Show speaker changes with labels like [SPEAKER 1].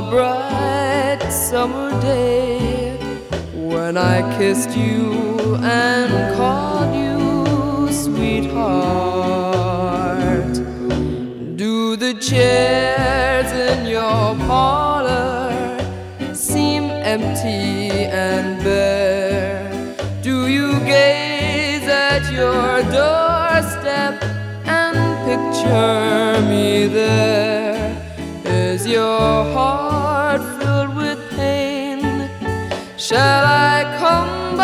[SPEAKER 1] a bright summer day when I kissed you and called you sweetheart. Do the chairs in your parlor seem empty and bare? Do you gaze at your doorstep and picture me there? Is your heart filled with pain? Shall I call